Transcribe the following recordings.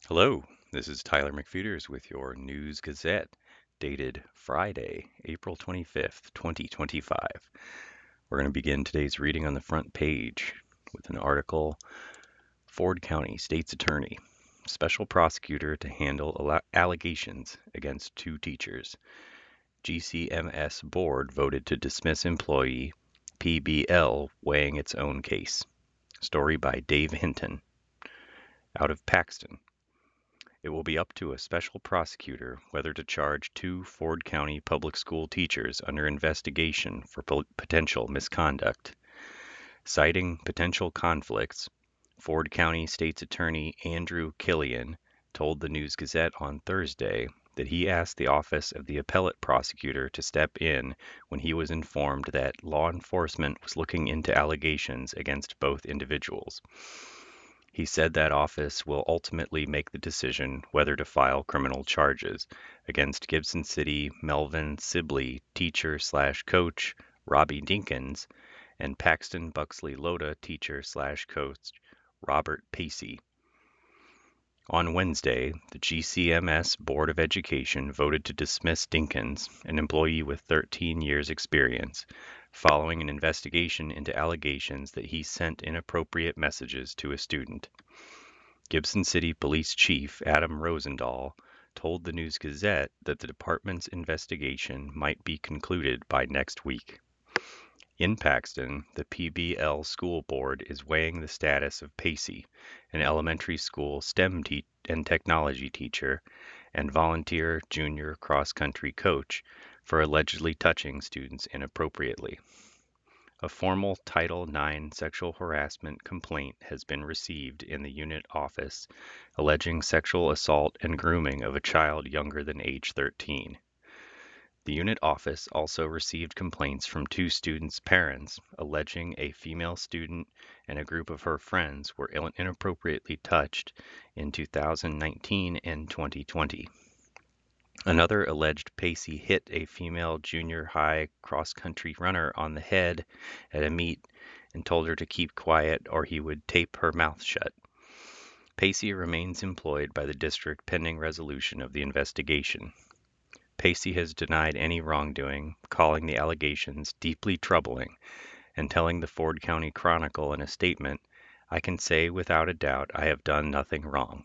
Hello, this is Tyler McFeeters with your News Gazette, dated Friday, April 25th, 2025. We're going to begin today's reading on the front page with an article, Ford County State's Attorney, Special Prosecutor to Handle Allegations Against Two Teachers. GCMS Board voted to dismiss employee, PBL weighing its own case. Story by Dave Hinton. Out of Paxton. It will be up to a special prosecutor whether to charge two Ford County public school teachers under investigation for potential misconduct. Citing potential conflicts, Ford County State's Attorney Andrew Killian told the News Gazette on Thursday that he asked the Office of the Appellate Prosecutor to step in when he was informed that law enforcement was looking into allegations against both individuals. He said that office will ultimately make the decision whether to file criminal charges against Gibson City Melvin Sibley teacher/coach Robbie Dinkins and Paxton Buxley Loda teacher/coach Robert Pacey. On Wednesday, the GCMS Board of Education voted to dismiss Dinkins, an employee with 13 years' experience, following an investigation into allegations that he sent inappropriate messages to a student. Gibson City Police Chief Adam Rosendahl told the News Gazette that the department's investigation might be concluded by next week. In Paxton, the PBL school board is weighing the status of Pacey, an elementary school STEM and technology teacher and volunteer junior cross-country coach, for allegedly touching students inappropriately. A formal Title IX sexual harassment complaint has been received in the unit office alleging sexual assault and grooming of a child younger than age 13. The unit office also received complaints from two students' parents alleging a female student and a group of her friends were inappropriately touched in 2019 and 2020. Another alleged Pacey hit a female junior high cross-country runner on the head at a meet and told her to keep quiet or he would tape her mouth shut. Pacey remains employed by the district pending resolution of the investigation. Pacey has denied any wrongdoing, calling the allegations deeply troubling, and telling the Ford County Chronicle in a statement, "I can say without a doubt I have done nothing wrong."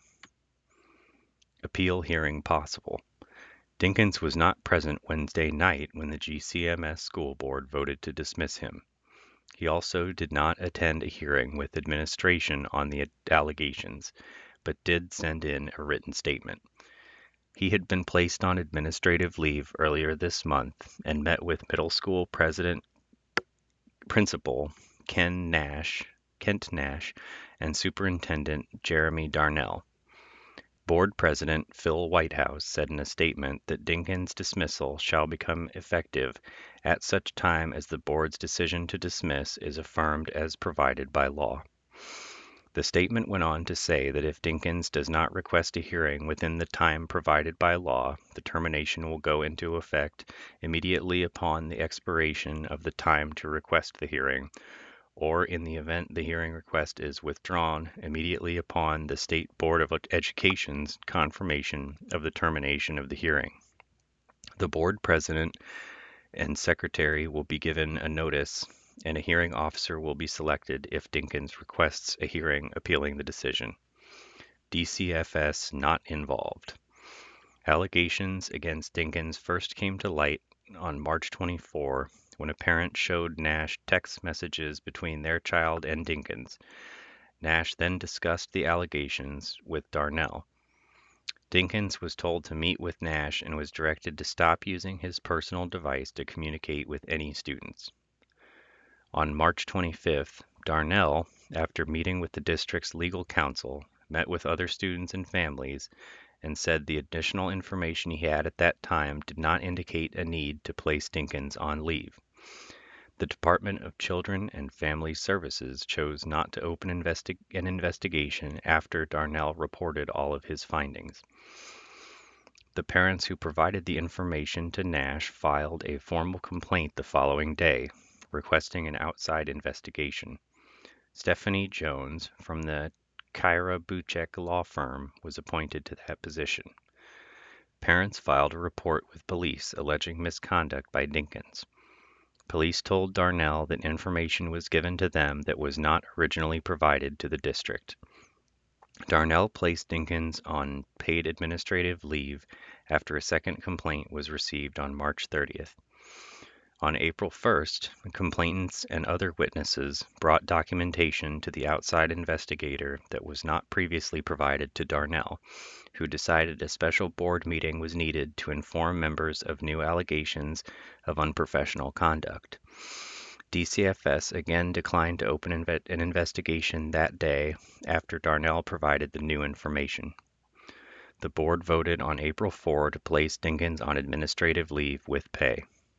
Appeal hearing possible. Dinkins was not present Wednesday night when the GCMS school board voted to dismiss him. He also did not attend a hearing with administration on the allegations, but did send in a written statement. He had been placed on administrative leave earlier this month and met with middle school principal Kent Nash, and Superintendent Jeremy Darnell. Board President Phil Whitehouse said in a statement that Dinkins' dismissal shall become effective at such time as the board's decision to dismiss is affirmed as provided by law. The statement went on to say that if Dinkins does not request a hearing within the time provided by law, the termination will go into effect immediately upon the expiration of the time to request the hearing, or in the event the hearing request is withdrawn, immediately upon the State Board of Education's confirmation of the termination of the hearing. The board president and secretary will be given a notice, and a hearing officer will be selected if Dinkins requests a hearing appealing the decision. DCFS not involved. Allegations against Dinkins first came to light on March 24 when a parent showed Nash text messages between their child and Dinkins. Nash then discussed the allegations with Darnell. Dinkins was told to meet with Nash and was directed to stop using his personal device to communicate with any students. On March 25th, Darnell, after meeting with the district's legal counsel, met with other students and families and said the additional information he had at that time did not indicate a need to place Dinkins on leave. The Department of Children and Family Services chose not to open an investigation after Darnell reported all of his findings. The parents who provided the information to Nash filed a formal complaint the following day, requesting an outside investigation. Stephanie Jones from the Kyra Buchek law firm was appointed to that position. Parents filed a report with police alleging misconduct by Dinkins. Police told Darnell that information was given to them that was not originally provided to the district. Darnell placed Dinkins on paid administrative leave after a second complaint was received on March 30th. On April 1st, complainants and other witnesses brought documentation to the outside investigator that was not previously provided to Darnell, who decided a special board meeting was needed to inform members of new allegations of unprofessional conduct. DCFS again declined to open an investigation that day after Darnell provided the new information. The board voted on April 4 to place Dinkins on administrative leave with pay.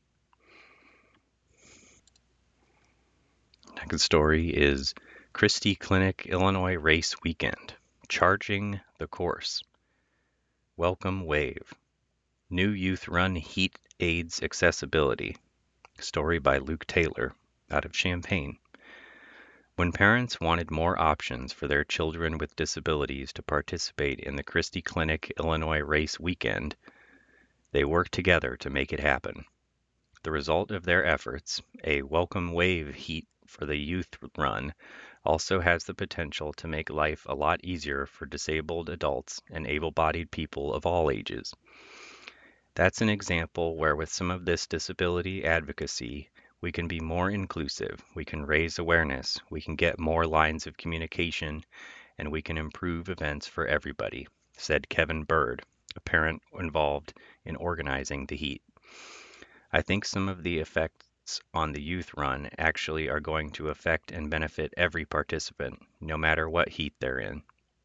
Next story is Christie Clinic, Illinois Race Weekend. Charging the course. Welcome Wave. New Youth Run Heat Aids Accessibility. Story by Luke Taylor, out of Champaign. When parents wanted more options for their children with disabilities to participate in the Christie Clinic, Illinois Race Weekend, they worked together to make it happen. The result of their efforts, a Welcome Wave Heat for the youth run, also has the potential to make life a lot easier for disabled adults and able-bodied people of all ages. That's an example where with some of this disability advocacy, we can be more inclusive, we can raise awareness, we can get more lines of communication, and we can improve events for everybody, said Kevin Bird, a parent involved in organizing the heat. I think some of the effects on the youth run actually are going to affect and benefit every participant, no matter what heat they're in.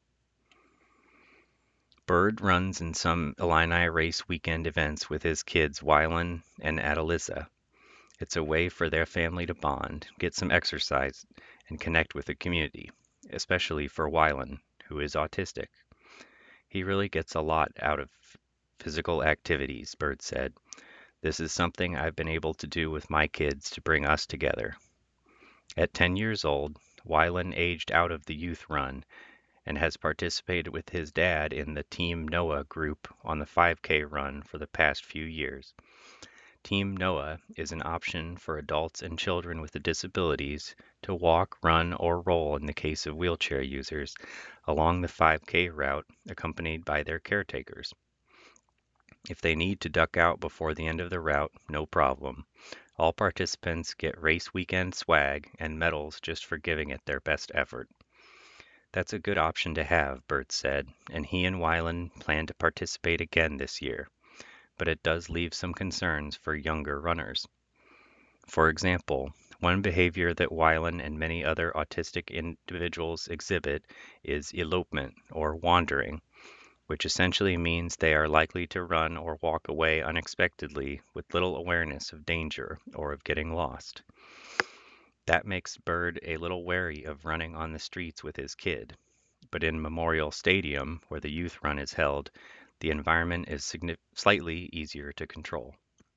Bird runs in some Illini Race Weekend events with his kids Wylan and Adelissa. It's a way for their family to bond, get some exercise, and connect with the community, especially for Wylan, who is autistic. He really gets a lot out of physical activities, Bird said. This is something I've been able to do with my kids to bring us together. At 10 years old, Wylan aged out of the youth run and has participated with his dad in the Team Noah group on the 5K run for the past few years. Team Noah is an option for adults and children with disabilities to walk, run, or roll in the case of wheelchair users along the 5K route accompanied by their caretakers. If they need to duck out before the end of the route, no problem. All participants get race weekend swag and medals just for giving it their best effort. That's a good option to have, Bert said, and he and Wylan plan to participate again this year. But it does leave some concerns for younger runners. For example, one behavior that Wylan and many other autistic individuals exhibit is elopement or wandering, which essentially means they are likely to run or walk away unexpectedly with little awareness of danger or of getting lost. That makes Bird a little wary of running on the streets with his kid, but in Memorial Stadium, where the youth run is held, the environment is slightly easier to control.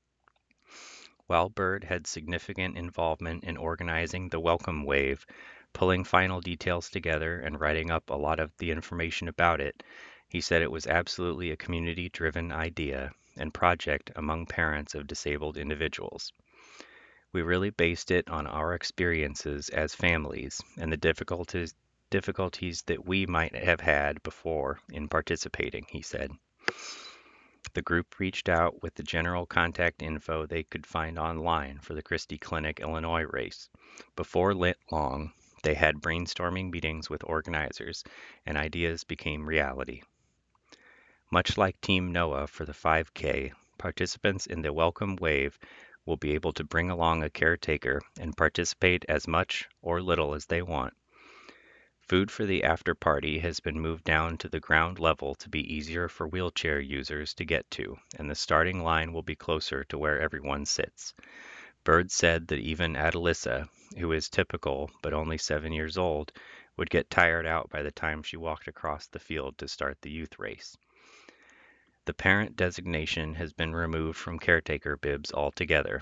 While Bird had significant involvement in organizing the Welcome Wave, pulling final details together and writing up a lot of the information about it, he said it was absolutely a community-driven idea and project among parents of disabled individuals. We really based it on our experiences as families and the difficulties that we might have had before in participating, he said. The group reached out with the general contact info they could find online for the Christie Clinic, Illinois race. Before long, they had brainstorming meetings with organizers, and ideas became reality. Much like Team Noah for the 5K, participants in the Welcome Wave will be able to bring along a caretaker and participate as much or little as they want. Food for the after party has been moved down to the ground level to be easier for wheelchair users to get to, and the starting line will be closer to where everyone sits. Bird said that even Adelissa, who is typical but only 7 years old, would get tired out by the time she walked across the field to start the youth race. The parent designation has been removed from caretaker bibs altogether.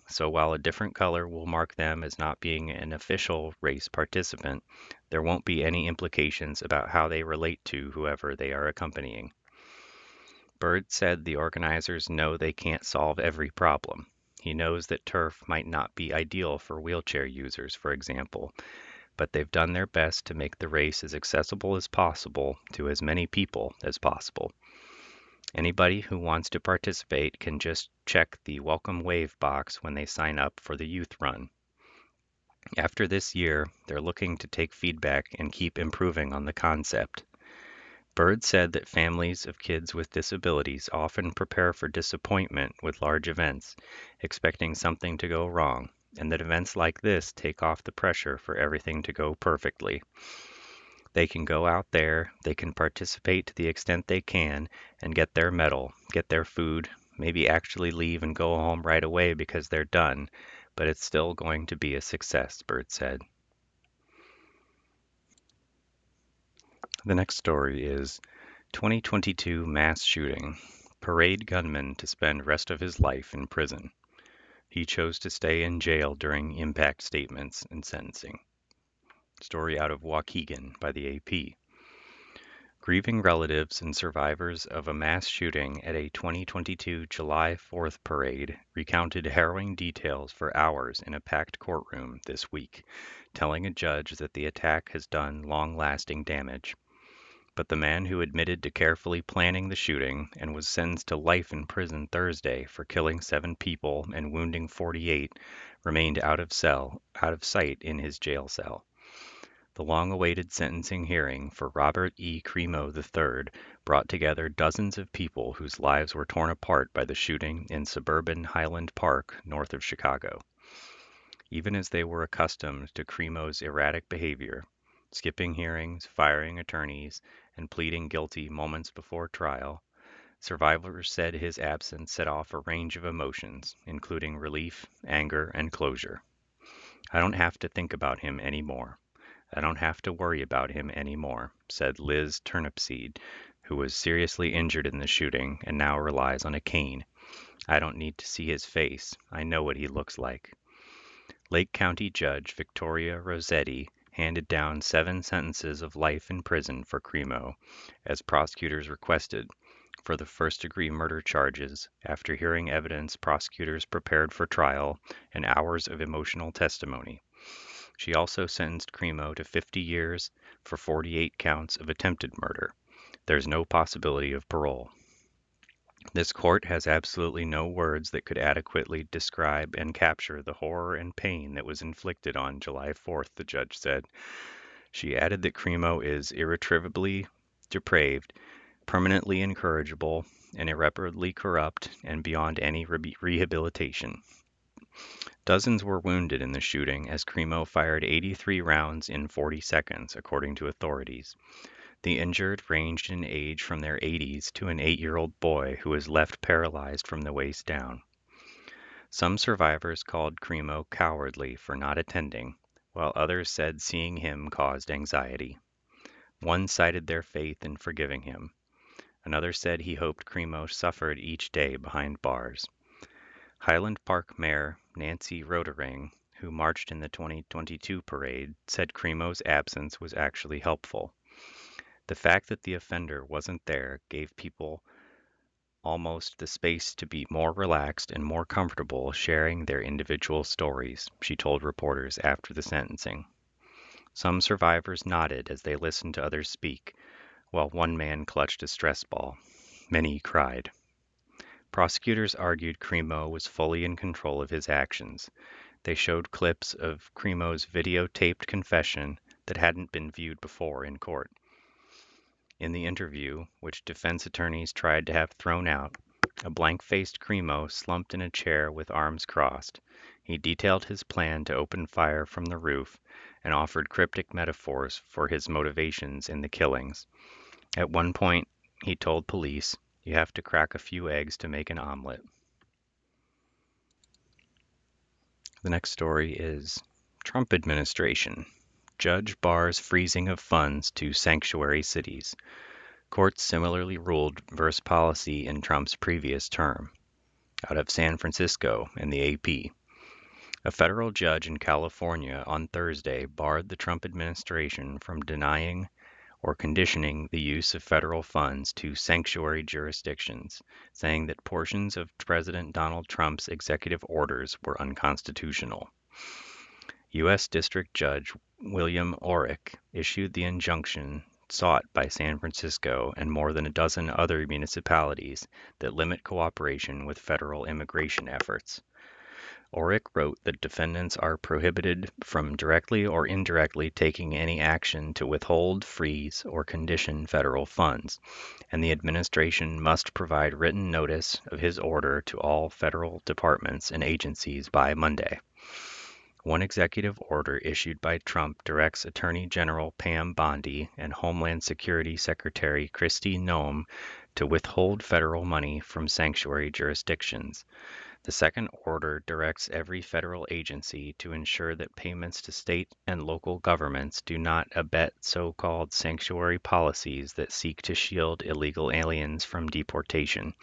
So while a different color will mark them as not being an official race participant, there won't be any implications about how they relate to whoever they are accompanying. Byrd said the organizers know they can't solve every problem. He knows that turf might not be ideal for wheelchair users, for example, but they've done their best to make the race as accessible as possible to as many people as possible. Anybody who wants to participate can just check the Welcome Wave box when they sign up for the youth run. After this year, they're looking to take feedback and keep improving on the concept. Byrd said that families of kids with disabilities often prepare for disappointment with large events, expecting something to go wrong, and that events like this take off the pressure for everything to go perfectly. They can go out there, they can participate to the extent they can, and get their medal, get their food, maybe actually leave and go home right away because they're done, but it's still going to be a success, Byrd said. The next story is 2022 mass shooting. Parade gunman to spend rest of his life in prison. He chose to stay in jail during impact statements and sentencing. Story out of Waukegan by the AP. Grieving relatives and survivors of a mass shooting at a 2022 July 4th parade recounted harrowing details for hours in a packed courtroom this week, telling a judge that the attack has done long-lasting damage. But the man who admitted to carefully planning the shooting and was sentenced to life in prison Thursday for killing 7 people and wounding 48 remained out of sight in his jail cell. The long-awaited sentencing hearing for Robert E. Crimo III brought together dozens of people whose lives were torn apart by the shooting in suburban Highland Park, north of Chicago. Even as they were accustomed to Crimo's erratic behavior, skipping hearings, firing attorneys, and pleading guilty moments before trial, survivors said his absence set off a range of emotions, including relief, anger, and closure. "I don't have to think about him anymore. I don't have to worry about him anymore," said Liz Turnipseed, who was seriously injured in the shooting and now relies on a cane. "I don't need to see his face. I know what he looks like." Lake County Judge Victoria Rossetti handed down 7 sentences of life in prison for Crimo, as prosecutors requested, for the first-degree murder charges after hearing evidence prosecutors prepared for trial and hours of emotional testimony. She also sentenced Crimo to 50 years for 48 counts of attempted murder. There's no possibility of parole. This court has absolutely no words that could adequately describe and capture the horror and pain that was inflicted on July 4th, the judge said. She added that Crimo is irretrievably depraved, permanently incorrigible, and irreparably corrupt and beyond any rehabilitation. Dozens were wounded in the shooting as Crimo fired 83 rounds in 40 seconds, according to authorities. The injured ranged in age from their 80s to an 8-year-old boy who was left paralyzed from the waist down. Some survivors called Crimo cowardly for not attending, while others said seeing him caused anxiety. One cited their faith in forgiving him. Another said he hoped Crimo suffered each day behind bars. Highland Park Mayor Nancy Rotering, who marched in the 2022 parade, said Crimo's absence was actually helpful. The fact that the offender wasn't there gave people almost the space to be more relaxed and more comfortable sharing their individual stories, she told reporters after the sentencing. Some survivors nodded as they listened to others speak, while one man clutched a stress ball. Many cried. Prosecutors argued Crimo was fully in control of his actions. They showed clips of Crimo's videotaped confession that hadn't been viewed before in court. In the interview, which defense attorneys tried to have thrown out, a blank-faced Crimo slumped in a chair with arms crossed. He detailed his plan to open fire from the roof and offered cryptic metaphors for his motivations in the killings. At one point, he told police, "You have to crack a few eggs to make an omelet." The next story is Trump administration. Judge bars freezing of funds to sanctuary cities. Courts similarly ruled versus policy in Trump's previous term. Out of San Francisco and the AP. A federal judge in California on Thursday barred the Trump administration from denying or conditioning the use of federal funds to sanctuary jurisdictions, saying that portions of President Donald Trump's executive orders were unconstitutional. U.S. District Judge William Orrick issued the injunction sought by San Francisco and more than a dozen other municipalities that limit cooperation with federal immigration efforts. Orrick wrote that defendants are prohibited from directly or indirectly taking any action to withhold, freeze, or condition federal funds, and the administration must provide written notice of his order to all federal departments and agencies by Monday. One executive order issued by Trump directs Attorney General Pam Bondi and Homeland Security Secretary Kristi Noem to withhold federal money from sanctuary jurisdictions. The second order directs every federal agency to ensure that payments to state and local governments do not abet so-called sanctuary policies that seek to shield illegal aliens from deportation.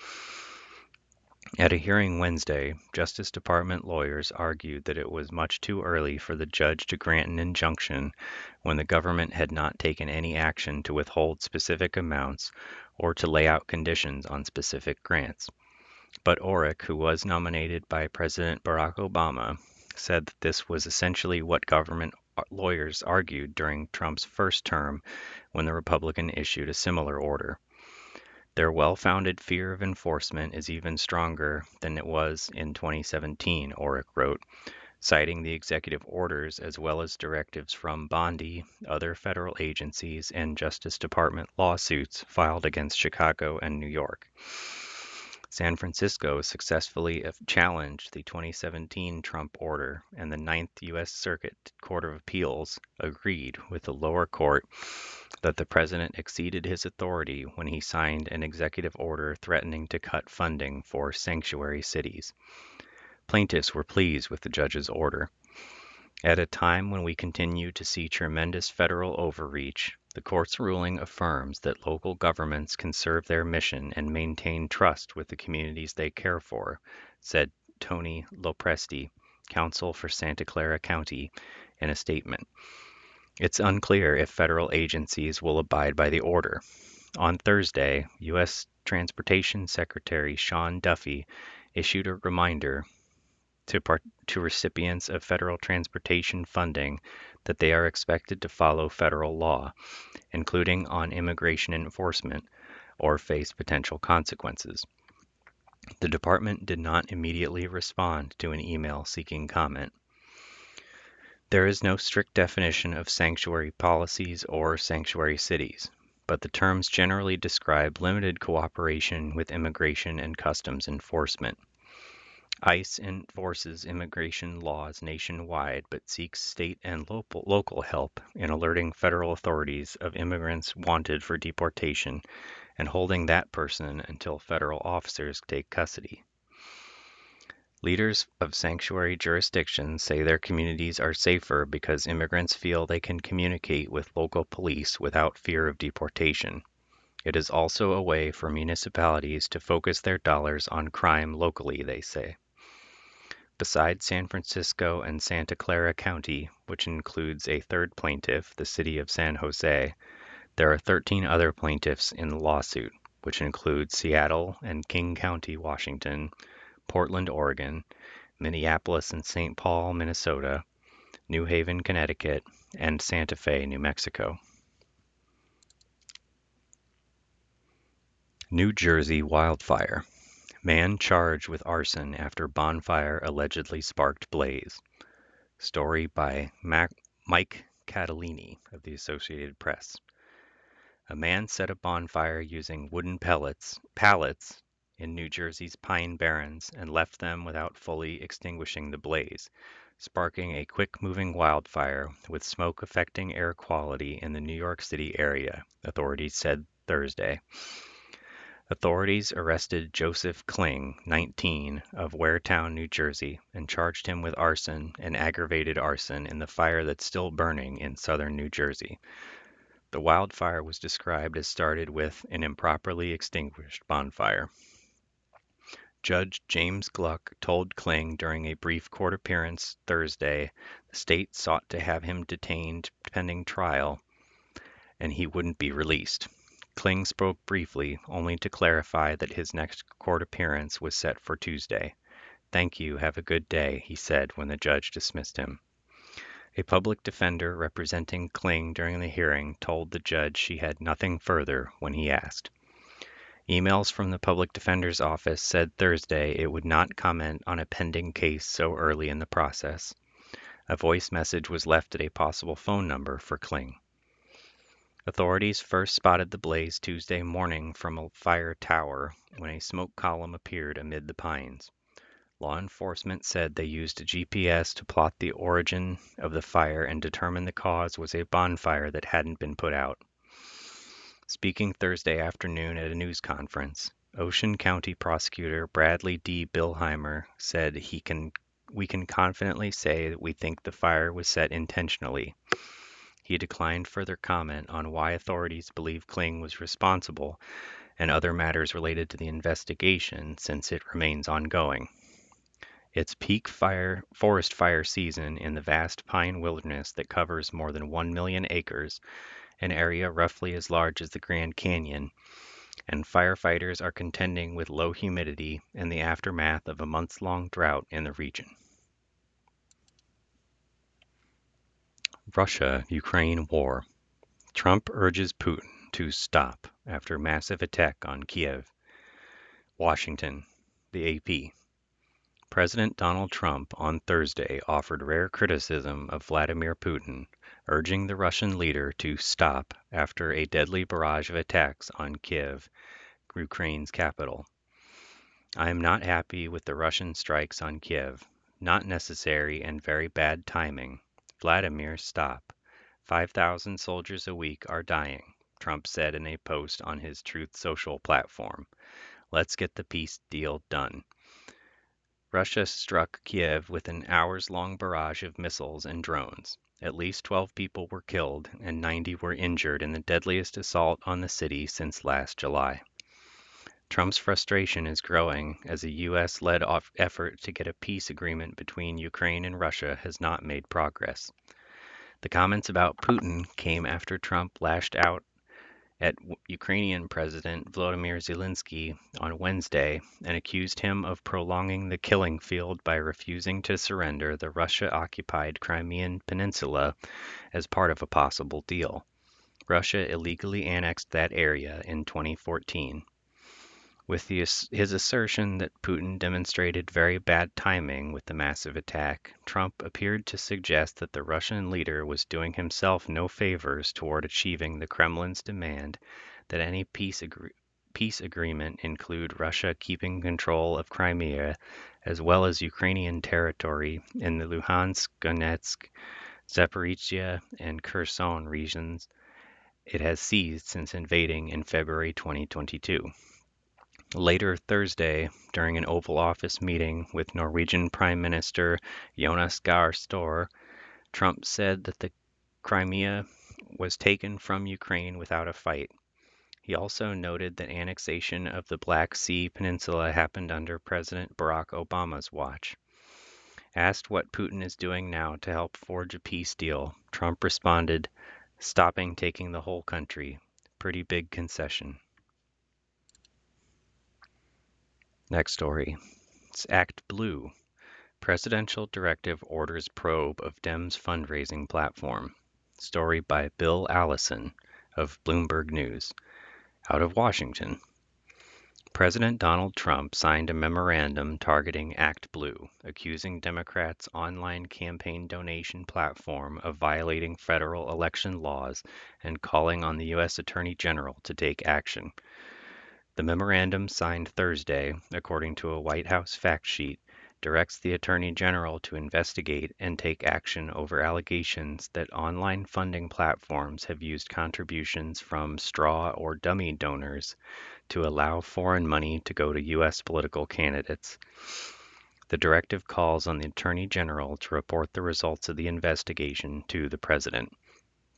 At a hearing Wednesday, Justice Department lawyers argued that it was much too early for the judge to grant an injunction when the government had not taken any action to withhold specific amounts or to lay out conditions on specific grants. But Orrick, who was nominated by President Barack Obama, said that this was essentially what government lawyers argued during Trump's first term when the Republican issued a similar order. Their well-founded fear of enforcement is even stronger than it was in 2017, Orrick wrote, citing the executive orders as well as directives from Bondi, other federal agencies, and Justice Department lawsuits filed against Chicago and New York. San Francisco successfully challenged the 2017 Trump order, and the Ninth U.S. Circuit Court of Appeals agreed with the lower court that the president exceeded his authority when he signed an executive order threatening to cut funding for sanctuary cities. Plaintiffs were pleased with the judge's order. At a time when we continue to see tremendous federal overreach, the court's ruling affirms that local governments can serve their mission and maintain trust with the communities they care for, said Tony Lopresti, counsel for Santa Clara County, in a statement. It's unclear if federal agencies will abide by the order. On Thursday, U.S. Transportation Secretary Sean Duffy issued a reminder to recipients of federal transportation funding that they are expected to follow federal law, including on immigration enforcement, or face potential consequences. The department did not immediately respond to an email seeking comment. There is no strict definition of sanctuary policies or sanctuary cities, but the terms generally describe limited cooperation with immigration and customs enforcement. ICE enforces immigration laws nationwide but seeks state and local help in alerting federal authorities of immigrants wanted for deportation and holding that person until federal officers take custody. Leaders of sanctuary jurisdictions say their communities are safer because immigrants feel they can communicate with local police without fear of deportation. It is also a way for municipalities to focus their dollars on crime locally, they say. Besides San Francisco and Santa Clara County, which includes a third plaintiff, the city of San Jose, there are 13 other plaintiffs in the lawsuit, which include Seattle and King County, Washington, Portland, Oregon, Minneapolis and St. Paul, Minnesota, New Haven, Connecticut, and Santa Fe, New Mexico. New Jersey wildfire. Man charged with arson after bonfire allegedly sparked blaze. Story by Mike Catalini of the Associated Press. A man set a bonfire using wooden pallets in New Jersey's Pine Barrens and left them without fully extinguishing the blaze, sparking a quick-moving wildfire with smoke affecting air quality in the New York City area, authorities said Thursday. Authorities arrested Joseph Kling, 19, of Waretown, New Jersey, and charged him with arson and aggravated arson in the fire that's still burning in southern New Jersey. The wildfire was described as started with an improperly extinguished bonfire. Judge James Gluck told Kling during a brief court appearance Thursday the state sought to have him detained pending trial and he wouldn't be released. Kling spoke briefly, only to clarify that his next court appearance was set for Tuesday. "Thank you, have a good day," he said when the judge dismissed him. A public defender representing Kling during the hearing told the judge she had nothing further when he asked. Emails from the public defender's office said Thursday it would not comment on a pending case so early in the process. A voice message was left at a possible phone number for Kling. Authorities first spotted the blaze Tuesday morning from a fire tower when a smoke column appeared amid the pines. Law enforcement said they used a GPS to plot the origin of the fire and determined the cause was a bonfire that hadn't been put out. Speaking Thursday afternoon at a news conference, Ocean County Prosecutor Bradley D. Billheimer said we can confidently say that we think the fire was set intentionally. He declined further comment on why authorities believe Kling was responsible and other matters related to the investigation since it remains ongoing. It's peak forest fire season in the vast pine wilderness that covers more than 1 million acres, an area roughly as large as the Grand Canyon, and firefighters are contending with low humidity and the aftermath of a months-long drought in the region. Russia-Ukraine war. Trump urges Putin to stop after massive attack on Kiev. Washington, the AP. President Donald Trump on Thursday offered rare criticism of Vladimir Putin, urging the Russian leader to stop after a deadly barrage of attacks on Kiev, Ukraine's capital. "I am not happy with the Russian strikes on Kiev. Not necessary and very bad timing. Vladimir, stop. 5,000 soldiers a week are dying," Trump said in a post on his Truth Social platform. "Let's get the peace deal done." Russia struck Kiev with an hours-long barrage of missiles and drones. At least 12 people were killed and 90 were injured in the deadliest assault on the city since last July. Trump's frustration is growing as a U.S.-led effort to get a peace agreement between Ukraine and Russia has not made progress. The comments about Putin came after Trump lashed out at Ukrainian President Volodymyr Zelensky on Wednesday and accused him of prolonging the killing field by refusing to surrender the Russia-occupied Crimean Peninsula as part of a possible deal. Russia illegally annexed that area in 2014. With his assertion that Putin demonstrated very bad timing with the massive attack, Trump appeared to suggest that the Russian leader was doing himself no favors toward achieving the Kremlin's demand that any peace agreement include Russia keeping control of Crimea as well as Ukrainian territory in the Luhansk, Donetsk, Zaporizhia, and Kherson regions it has seized since invading in February 2022. Later Thursday, during an Oval Office meeting with Norwegian Prime Minister Jonas Gahr Støre, Trump said that the Crimea was taken from Ukraine without a fight. He also noted that annexation of the Black Sea Peninsula happened under President Barack Obama's watch. Asked what Putin is doing now to help forge a peace deal, Trump responded, "Stopping taking the whole country. Pretty big concession." Next story. It's Act Blue. Presidential directive orders probe of Dems fundraising platform. Story by Bill Allison of Bloomberg News. Out of Washington. President Donald Trump signed a memorandum targeting Act Blue, accusing Democrats' online campaign donation platform of violating federal election laws and calling on the U.S. Attorney General to take action. The memorandum, signed Thursday, according to a White House fact sheet, directs the Attorney General to investigate and take action over allegations that online funding platforms have used contributions from straw or dummy donors to allow foreign money to go to U.S. political candidates. The directive calls on the Attorney General to report the results of the investigation to the President.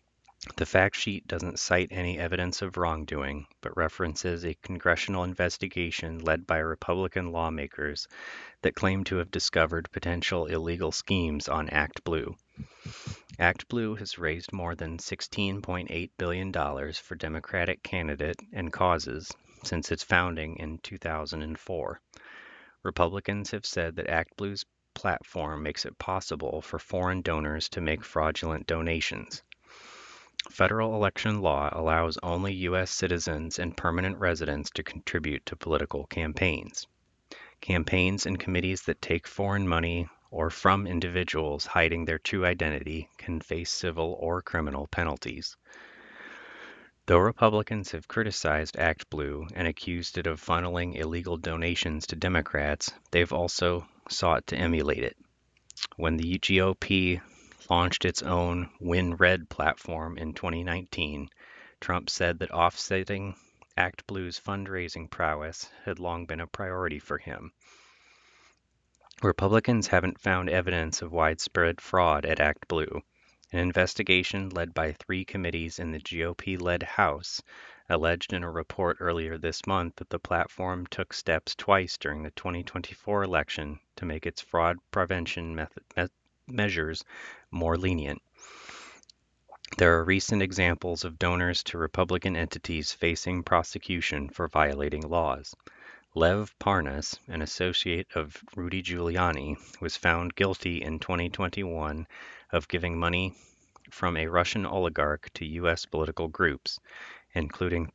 The fact sheet doesn't cite any evidence of wrongdoing, but references a congressional investigation led by Republican lawmakers that claim to have discovered potential illegal schemes on ActBlue. ActBlue has raised more than $16.8 billion for Democratic candidate and causes since its founding in 2004. Republicans have said that ActBlue's platform makes it possible for foreign donors to make fraudulent donations. Federal election law allows only U.S. citizens and permanent residents to contribute to political campaigns. Campaigns and committees that take foreign money or from individuals hiding their true identity can face civil or criminal penalties. Though Republicans have criticized ActBlue and accused it of funneling illegal donations to Democrats, they've also sought to emulate it. When the GOP launched its own Win Red platform in 2019, Trump said that offsetting ActBlue's fundraising prowess had long been a priority for him. Republicans haven't found evidence of widespread fraud at ActBlue. An investigation led by 3 committees in the GOP-led House alleged in a report earlier this month that the platform took steps twice during the 2024 election to make its fraud prevention measures more lenient. There are recent examples of donors to Republican entities facing prosecution for violating laws. Lev Parnas, an associate of Rudy Giuliani, was found guilty in 2021 of giving money from a Russian oligarch to U.S. political groups, including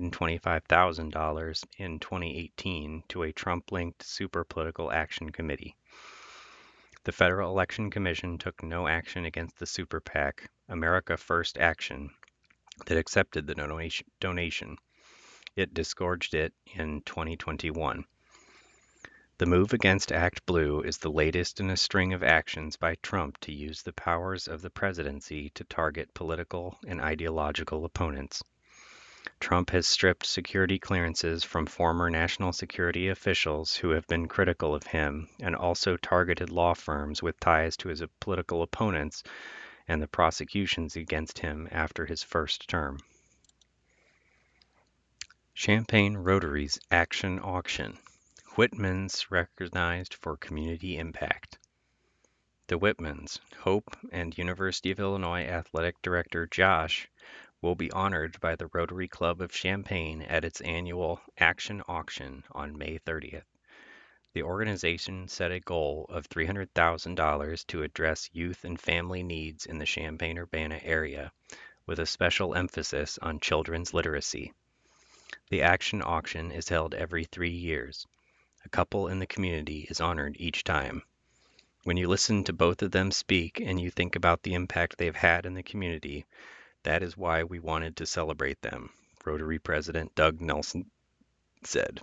$325,000 in 2018 to a Trump-linked Super Political Action Committee. The Federal Election Commission took no action against the super PAC, America First Action, that accepted the donation. It disgorged it in 2021. The move against ActBlue is the latest in a string of actions by Trump to use the powers of the presidency to target political and ideological opponents. Trump has stripped security clearances from former national security officials who have been critical of him and also targeted law firms with ties to his political opponents and the prosecutions against him after his first term. Champaign Rotary's Action Auction. Whitmans recognized for community impact. The Whitmans, Hope, and University of Illinois Athletic Director Josh will be honored by the Rotary Club of Champaign at its annual Action Auction on May 30th. The organization set a goal of $300,000 to address youth and family needs in the Champaign-Urbana area, with a special emphasis on children's literacy. The Action Auction is held every 3 years. A couple in the community is honored each time. When you listen to both of them speak and you think about the impact they've had in the community, that is why we wanted to celebrate them, Rotary President Doug Nelson said.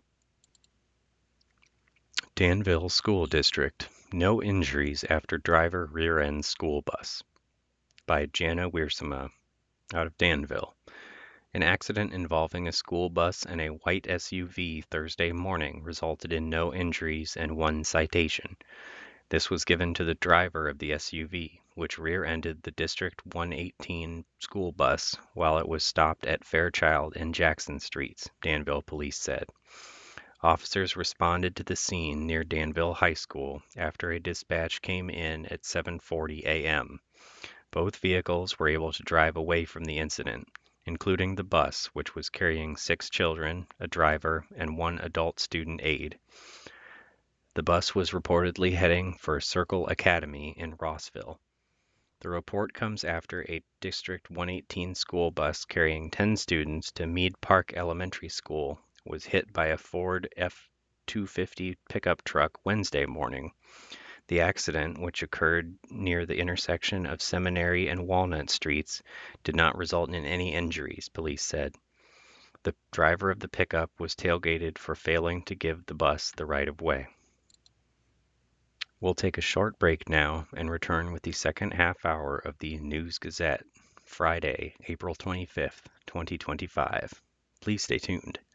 Danville School District. No injuries after driver rear-ends school bus. By Jana Wiersema, out of Danville. An accident involving a school bus and a white SUV Thursday morning resulted in no injuries and 1 citation. This was given to the driver of the SUV, which rear-ended the District 118 school bus while it was stopped at Fairchild and Jackson Streets, Danville police said. Officers responded to the scene near Danville High School after a dispatch came in at 7:40 a.m. Both vehicles were able to drive away from the incident, including the bus, which was carrying 6 children, a driver, and 1 adult student aide. The bus was reportedly heading for Circle Academy in Rossville. The report comes after a District 118 school bus carrying 10 students to Mead Park Elementary School was hit by a Ford F-250 pickup truck Wednesday morning. The accident, which occurred near the intersection of Seminary and Walnut Streets, did not result in any injuries, police said. The driver of the pickup was tailgated for failing to give the bus the right-of-way. We'll take a short break now and return with the second half hour of the News Gazette, Friday, April 25th, 2025. Please stay tuned.